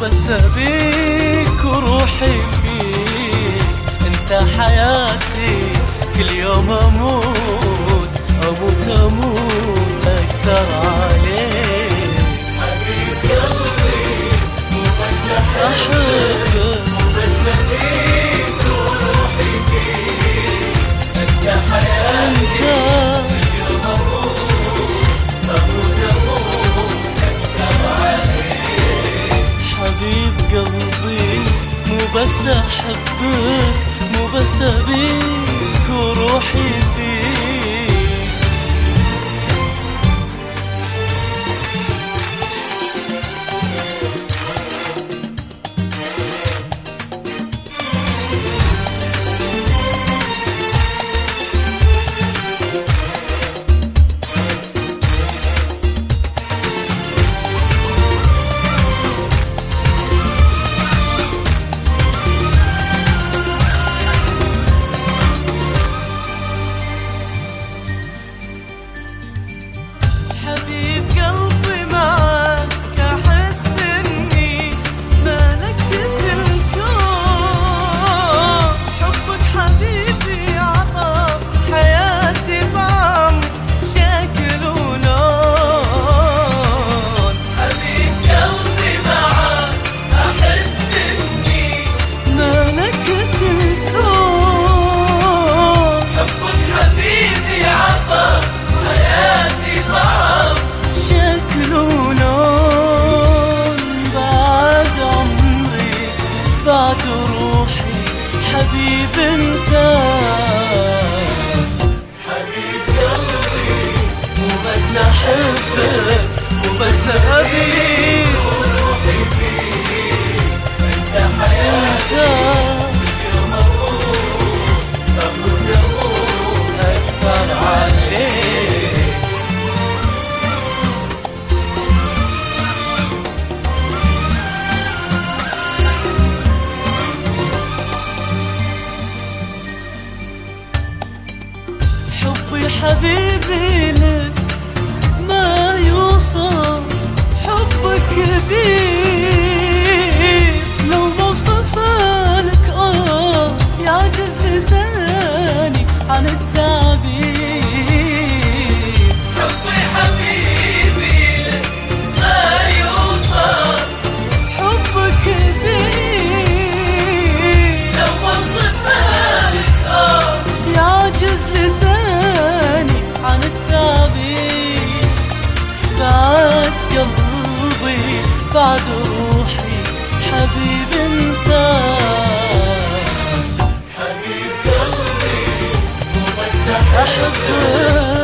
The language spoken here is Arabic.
بس أبيك وروحي فيك، انت حياتي كل يوم أموت أموت أموت أكثر عليك. حبيب قلبي مو بس أحبك، مو بس أبيك وروحي فيك، انت حياتي كل يوم أموت أموت أموت أكثر عليك. حبيب قلبي مو بس أحبك، مو بس أبيك وروحي فيك. حبيب قلبي معاك أحس إني ملكت الكون، حبك حبيبي عطى حياتي طعم شكل ولون. حبيب قلبي معاك أحس إني ملكت الكون، حبك حبيبي عطى حياتي طعم شكل ولون. بعد عمري بعد روحي حبيب انت. حبيب قلبي مو بس أحبك مو بس أبيك وروحي فيك، انت حياتي يوم أموت أموت أموت أكثر عليك. حبي حبيبي لك ما يوصف، حبك كبير لو بوصفه لك يعجز لساني عن التعبير. حبي حبيبي لك ما يوصف، حبك كبير لو بوصفها لك يعجز لساني عن التعبير. بعد قلبي بعد روحي حبيب انت. حبيب قلبي مو بس أحبك